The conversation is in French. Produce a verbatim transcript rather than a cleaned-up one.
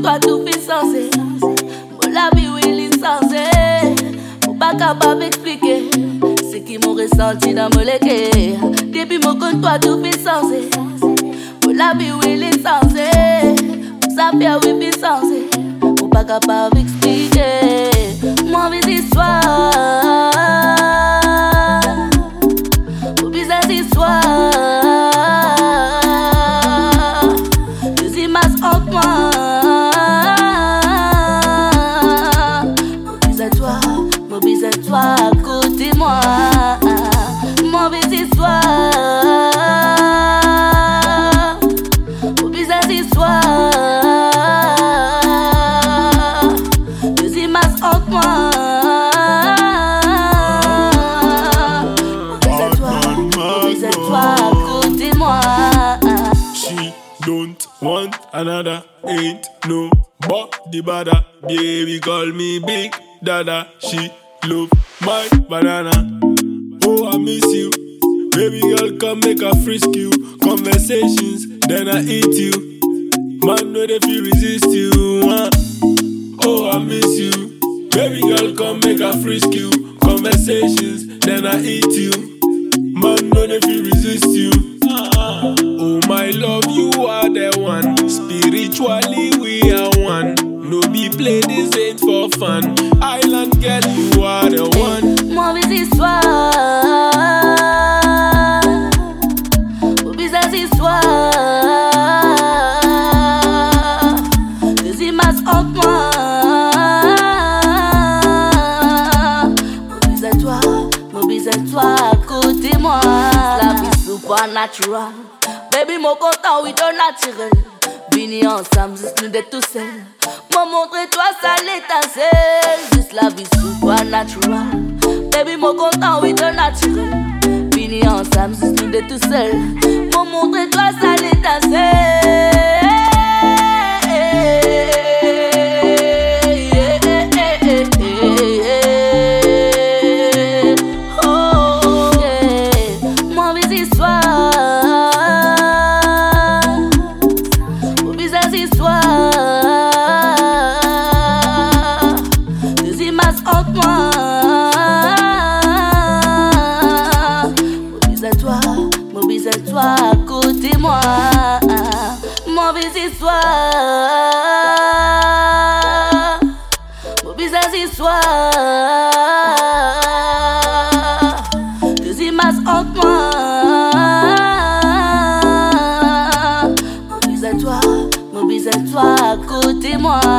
toi tout fait sensé. Mon la vie oui licencé. Faut pas capable d'expliquer ce qui m'ont ressenti dans mon légué. Depuis mon compte toi tout fait sensé. Mon la vie oui licencé. Ça fait oui fait sensé. Faut pas capable d'expliquer. Mauvaise histoire. Mauvaise histoire. Deux images entre moi. Mauvaise toi, mauvaise toi à côté moi. Mauvaise histoire. Mauvaise histoire. Deux images entre moi. Don't want another, ain't no body bada. Baby call me Big Dada. She love my banana. Oh, I miss you. Baby girl, come make a frisk you. Conversations, then I eat you. Man, no, they feel resist you. Huh? Oh, I miss you. Baby girl, come make a frisk you. Conversations, then I eat you. Man, no, they feel resist you. Oh my love, you are the one. Spiritually we are one. No be play, this ain't for fun. Island girl, you are the one. Mauvaise histoire. Mauvaise histoire. Deux images entre moi. Mauvaise toi, mauvaise toi à côté moi. La vie supernatural. Baby, mon content, oui, ton naturel. Vini ensemble, juste nous d'être tout seuls. Moi, montre-toi ça l'étincelle. Juste la vie supernatural. Baby, mon content, oui, ton naturel. Vini ensemble, juste nous d'être tout seuls. Moi, montre-toi ça l'étincelle. Oh, yeah. Mauvaise histoire. Deux images entre moi. Mauvaise toi, mauvaise toi à côté moi. Mauvaise histoire. Mauvaise histoire. Deux images entre moi. Mauvaise toi, mauvaise toi à côté moi.